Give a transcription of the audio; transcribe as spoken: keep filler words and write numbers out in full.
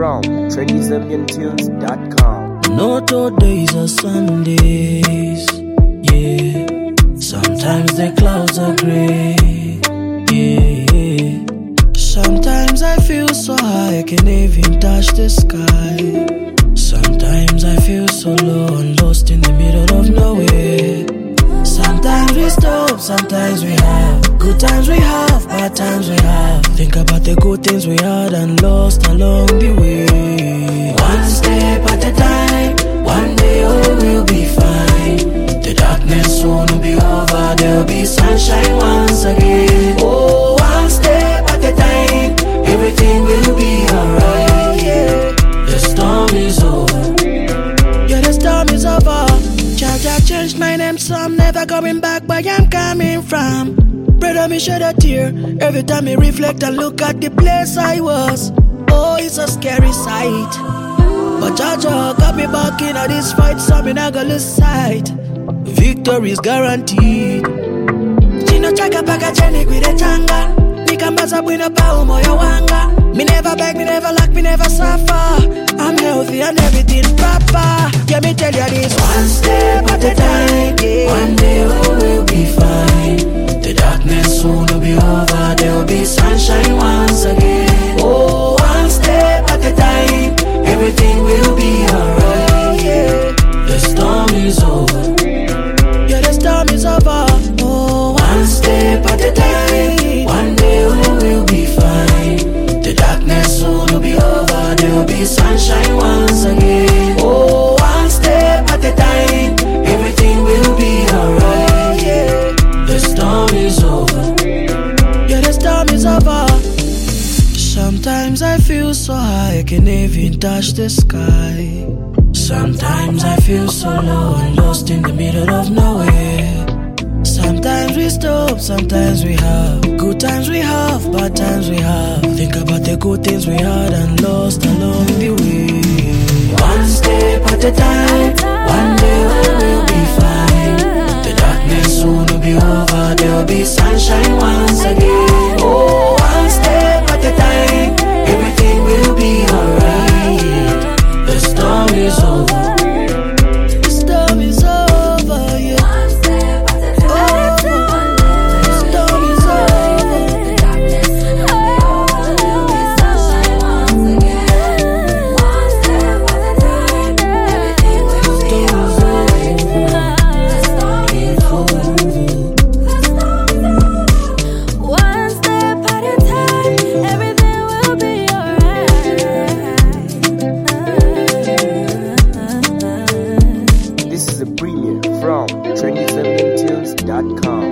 from trendy zambian tunes dot com. Not all days are Sundays, yeah. Sometimes the clouds are gray, yeah. Sometimes I feel so high I can't even touch the sky. Sometimes I feel so low and lost in the middle of nowhere. Sometimes we stop, sometimes we have good times we have, bad times we have. Think about the good things we had and lost along the way. One step at a time, one day all will be fine. The darkness soon will be over, there'll be sunshine once again. Oh, one step at a time, everything will be alright, yeah. The storm is over, yeah, the storm is over. Jaja changed my name, so I'm never going back where I'm coming from. Brother, me shed a tear every time I reflect and look at the place I was. Oh, it's a scary sight, but Jaja got me back in this fight, so me not gonna lose sight. Victory is guaranteed. Chino chaka paka cheni kwide changa. Nikambaza bwina pa umoyo wanga. Me never beg, me never lack, me never suffer. I'm healthy and everything proper. Let me tell you this. One step at a time, yeah. One day all will be fine. The darkness soon will be over, there will be sunshine once again. Oh, one step at a time, everything will be alright, yeah. The storm is over, yeah, the storm is over. Oh, one step at a time, one day all will be fine. The darkness soon will be over, there will be sunshine once again. Oh, one step at a time, everything will be alright, yeah. The storm is over, yeah, the storm is over. Sometimes I feel so high I can't even touch the sky. Sometimes I feel so low and lost in the middle of nowhere. Sometimes we stop, sometimes we have good times we have, bad times we have. Think about the good things we had and lost along the way. One step at a time, one day all will be fine. The darkness soon will be over, there will be sunshine once again. Oh, one step at a time, everything will be alright. The storm is over, the storm is over, yeah. One step at a time, the storm is over. The darkness will be over, there will be sunshine once again. One step at a time, everything will be alright. The storm is over, the storm is over. One step at a time, everything will be alright. This is a premiere from trendy zambian tunes dot com.